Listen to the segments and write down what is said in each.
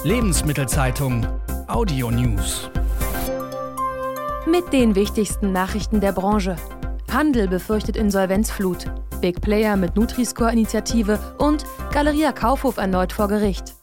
Lebensmittelzeitung Audio News. Mit den wichtigsten Nachrichten der Branche. Handel befürchtet Insolvenzflut. Big Player mit Nutri-Score-Initiative und Galeria Kaufhof erneut vor Gericht.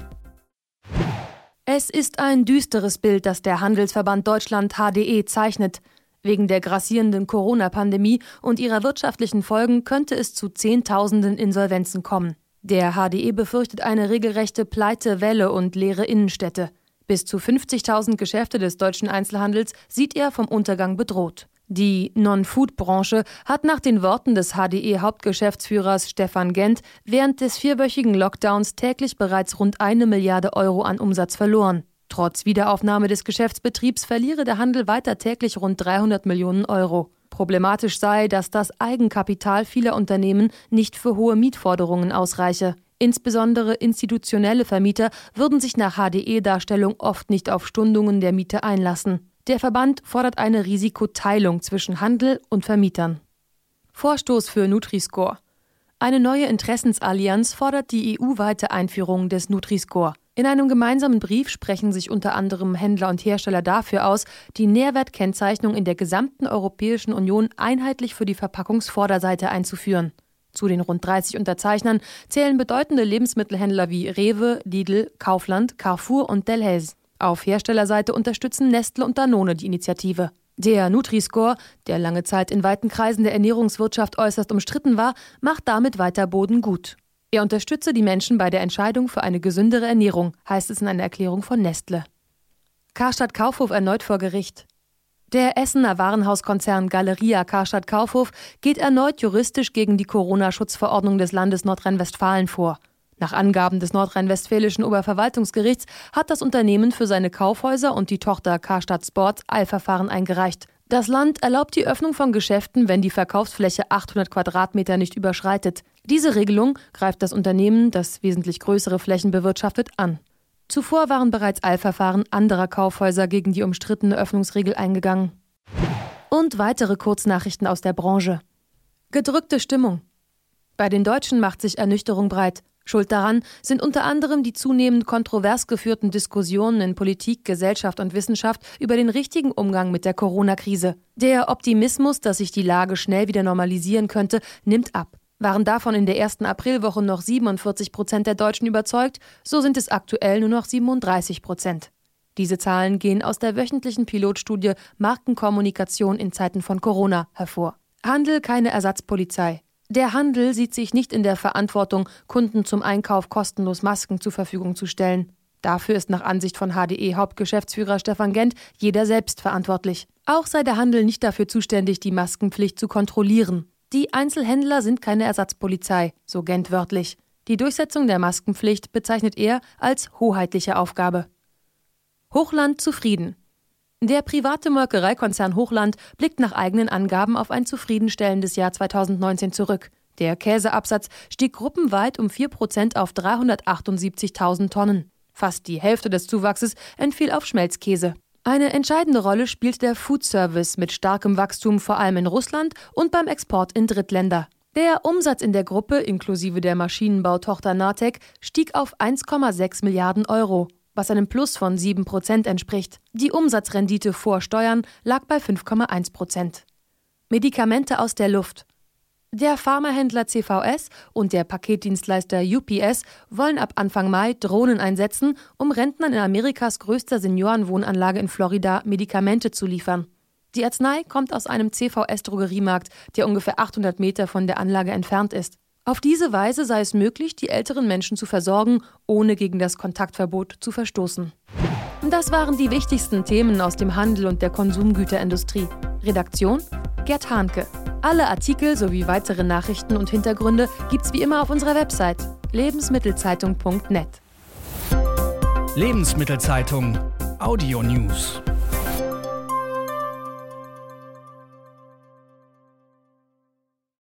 Es ist ein düsteres Bild, das der Handelsverband Deutschland HDE zeichnet. Wegen der grassierenden Corona-Pandemie und ihrer wirtschaftlichen Folgen könnte es zu Zehntausenden Insolvenzen kommen. Der HDE befürchtet eine regelrechte Pleitewelle und leere Innenstädte. Bis zu 50.000 Geschäfte des deutschen Einzelhandels sieht er vom Untergang bedroht. Die Non-Food-Branche hat nach den Worten des HDE-Hauptgeschäftsführers Stefan Gent während des 4-wöchigen Lockdowns täglich bereits rund 1 Milliarde Euro an Umsatz verloren. Trotz Wiederaufnahme des Geschäftsbetriebs verliere der Handel weiter täglich rund 300 Millionen Euro. Problematisch sei, dass das Eigenkapital vieler Unternehmen nicht für hohe Mietforderungen ausreiche. Insbesondere institutionelle Vermieter würden sich nach HDE-Darstellung oft nicht auf Stundungen der Miete einlassen. Der Verband fordert eine Risikoteilung zwischen Handel und Vermietern. Vorstoß für Nutri-Score. Eine neue Interessensallianz fordert die EU-weite Einführung des Nutri-Score. In einem gemeinsamen Brief sprechen sich unter anderem Händler und Hersteller dafür aus, die Nährwertkennzeichnung in der gesamten Europäischen Union einheitlich für die Verpackungsvorderseite einzuführen. Zu den rund 30 Unterzeichnern zählen bedeutende Lebensmittelhändler wie Rewe, Lidl, Kaufland, Carrefour und Delhaize. Auf Herstellerseite unterstützen Nestle und Danone die Initiative. Der Nutri-Score, der lange Zeit in weiten Kreisen der Ernährungswirtschaft äußerst umstritten war, macht damit weiter Boden gut. Er unterstütze die Menschen bei der Entscheidung für eine gesündere Ernährung, heißt es in einer Erklärung von Nestle. Karstadt Kaufhof erneut vor Gericht. Der Essener Warenhauskonzern Galeria Karstadt Kaufhof geht erneut juristisch gegen die Corona-Schutzverordnung des Landes Nordrhein-Westfalen vor. Nach Angaben des nordrhein-westfälischen Oberverwaltungsgerichts hat das Unternehmen für seine Kaufhäuser und die Tochter Karstadt Sport Eilverfahren eingereicht. Das Land erlaubt die Öffnung von Geschäften, wenn die Verkaufsfläche 800 Quadratmeter nicht überschreitet. Diese Regelung greift das Unternehmen, das wesentlich größere Flächen bewirtschaftet, an. Zuvor waren bereits Eilverfahren anderer Kaufhäuser gegen die umstrittene Öffnungsregel eingegangen. Und weitere Kurznachrichten aus der Branche. Gedrückte Stimmung. Bei den Deutschen macht sich Ernüchterung breit. Schuld daran sind unter anderem die zunehmend kontrovers geführten Diskussionen in Politik, Gesellschaft und Wissenschaft über den richtigen Umgang mit der Corona-Krise. Der Optimismus, dass sich die Lage schnell wieder normalisieren könnte, nimmt ab. Waren davon in der ersten Aprilwoche noch 47% der Deutschen überzeugt, so sind es aktuell nur noch 37%. Diese Zahlen gehen aus der wöchentlichen Pilotstudie Markenkommunikation in Zeiten von Corona hervor. Handel keine Ersatzpolizei. Der Handel sieht sich nicht in der Verantwortung, Kunden zum Einkauf kostenlos Masken zur Verfügung zu stellen. Dafür ist nach Ansicht von HDE-Hauptgeschäftsführer Stefan Gent jeder selbst verantwortlich. Auch sei der Handel nicht dafür zuständig, die Maskenpflicht zu kontrollieren. Die Einzelhändler sind keine Ersatzpolizei, so Gent wörtlich. Die Durchsetzung der Maskenpflicht bezeichnet er als hoheitliche Aufgabe. Hochland zufrieden. Der private Molkereikonzern Hochland blickt nach eigenen Angaben auf ein zufriedenstellendes Jahr 2019 zurück. Der Käseabsatz stieg gruppenweit um 4% auf 378.000 Tonnen. Fast die Hälfte des Zuwachses entfiel auf Schmelzkäse. Eine entscheidende Rolle spielt der Foodservice mit starkem Wachstum vor allem in Russland und beim Export in Drittländer. Der Umsatz in der Gruppe inklusive der Maschinenbautochter Nartek stieg auf 1,6 Milliarden Euro. Was einem Plus von 7% entspricht. Die Umsatzrendite vor Steuern lag bei 5,1%. Medikamente aus der Luft. Der Pharmahändler CVS und der Paketdienstleister UPS wollen ab Anfang Mai Drohnen einsetzen, um Rentnern in Amerikas größter Seniorenwohnanlage in Florida Medikamente zu liefern. Die Arznei kommt aus einem CVS-Drogeriemarkt, der ungefähr 800 Meter von der Anlage entfernt ist. Auf diese Weise sei es möglich, die älteren Menschen zu versorgen, ohne gegen das Kontaktverbot zu verstoßen. Das waren die wichtigsten Themen aus dem Handel und der Konsumgüterindustrie. Redaktion: Gerd Hahnke. Alle Artikel sowie weitere Nachrichten und Hintergründe gibt's wie immer auf unserer Website lebensmittelzeitung.net. Lebensmittelzeitung Audio News.